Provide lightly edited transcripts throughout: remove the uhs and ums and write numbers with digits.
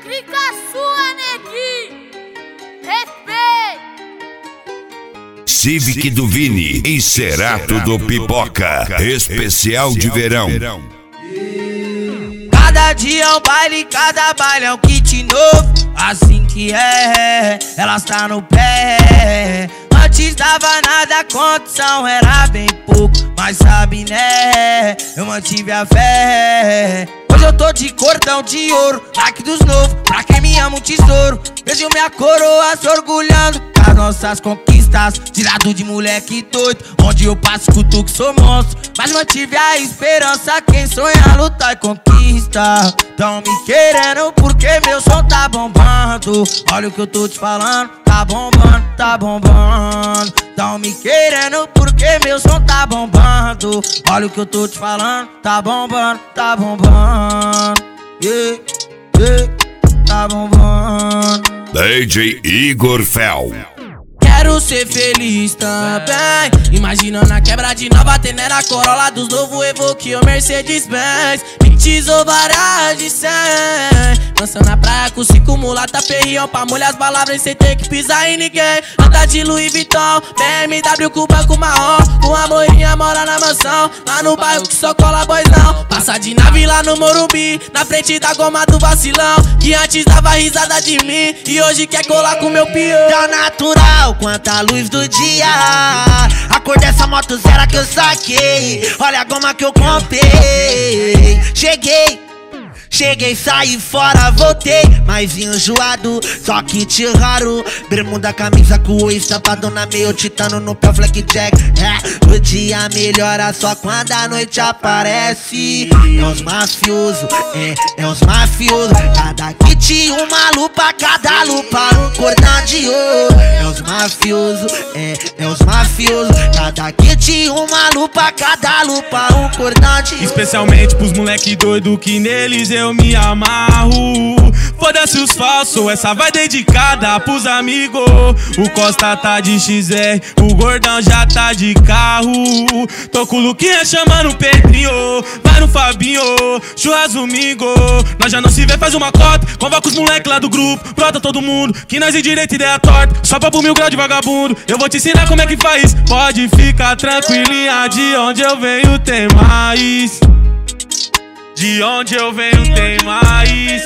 clica sua, neguinho. Respeito. Civic do Vini e Cerato do Pipoca. Especial de verão. Cada dia é um baile, cada baile é um kit novo. Assim que é, elas tá no pé. Antes dava nada, a condição era bem pouco, mas sabe né, eu mantive a fé. Hoje eu tô de cordão de ouro, like dos novos, pra quem me ama um tesouro. Vejo minha coroa se orgulhando das nossas conquistas, tirado de moleque doido, onde eu passo escuto que sou monstro. Mas mantive a esperança, quem sonha luta e conquista. Tão me querendo porque meu som tá bombando. Olha o que eu tô te falando, tá bombando, tá bombando. Tão me querendo porque meu som tá bombando. Olha o que eu tô te falando, tá bombando, tá bombando. Yeah, yeah, tá bombando. DJ Igor Fel. Quero ser feliz também, imaginando a quebra de nova Tenera, Corolla dos novo Evoque ou Mercedes-Benz. Mintizou várias de 100, dança na praia com 5 mulata, perrião pra molhar as palavras sem ter que pisar em ninguém. Anda de Louis Vuitton, BMW com banco marrom, com a moinha mora na mansão, lá no bairro que só cola boizão. Passa de nave lá no Morumbi, na frente da goma do vacilão, que antes dava risada de mim e hoje quer colar com meu peão. Tá natural quanto a luz do dia, a cor dessa moto zero que eu saquei. Olha a goma que eu comprei. Cheguei, saí fora, voltei, mais enjoado, só kit raro. Bermuda, camisa com o estapadona, meio titano no pé, blackjack. O dia melhora só quando a noite aparece. É os mafiosos, é os mafiosos. Cada kit uma lupa, cada lupa um cordão de ouro. É os mafiosos, é os mafiosos. Cada kit uma lupa, cada lupa um cordão de ouro. Especialmente pros moleque doido que neles eu me amarro. Foda-se os falsos, essa vai dedicada pros amigos. O Costa tá de XR, o Gordão já tá de carro. Tô com o Luquinha chamando o Pedrinho, vai no Fabinho, churras domingo. Nós já não se vê, faz uma cota, convoca os moleque lá do grupo, brota todo mundo, que nós de direita ideia torta, só papo 1000 graus de vagabundo. Eu vou te ensinar como é que faz, pode ficar tranquilinha, de onde eu venho tem mais. De onde eu venho tem mais.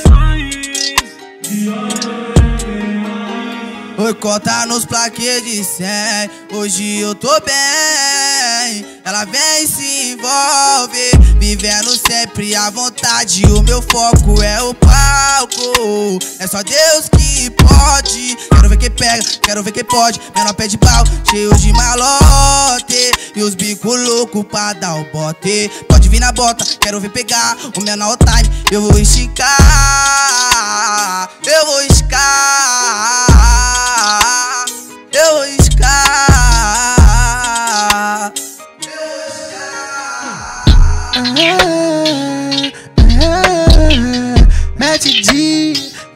Oi, cota nos plaquês de 100, hoje eu tô bem. Ela vem e se envolve, vivendo sempre à vontade. O meu foco é o palco, é só Deus que pode. Quero ver quem pega, quero ver quem pode. Menor pé de pau, cheio de malote, e os bico louco pra dar o bote. Pode vir na bota, quero ver pegar o menor time. Eu vou esticar, eu vou esticar, eu vou esticar. Mete de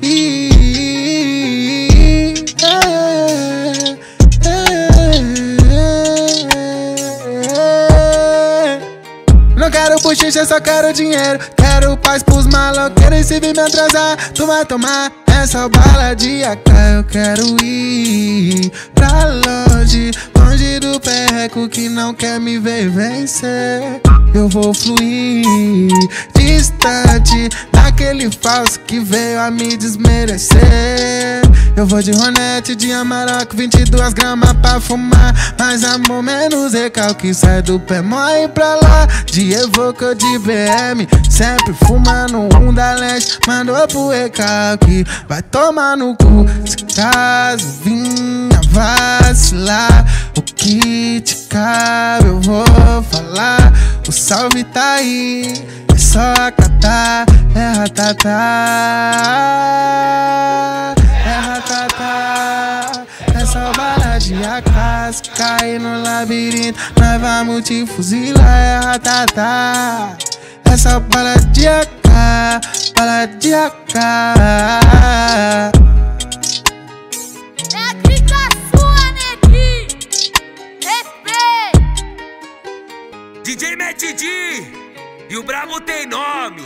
não quero bochicha, só quero dinheiro. Quero paz pros maloqueiros, e se vir me atrasar, tu vai tomar essa bala de AK. Eu quero ir pra longe, longe do perreco que não quer me ver vencer. Eu vou fluir distante daquele falso que veio a me desmerecer. Eu vou de Ronete, de Amarok, 22 gramas pra fumar. Mais amor, menos recalque, sai do pé, morre pra lá. De Evoque ou de BM, sempre fumando um da leste. Mandou pro recalque, vai tomar no cu. Se caso vinha vacilar, o que te cabe eu vou falar. O salve tá aí, é só catar, é ratatá, é ratatá. É só bala de AK, se cair no labirinto, nós vamos te fuzilar, é ratatá. É só bala de AK, bala de AK. É a clica sua, neguinho. Respeito. DJ Matt D e o brabo tem nome.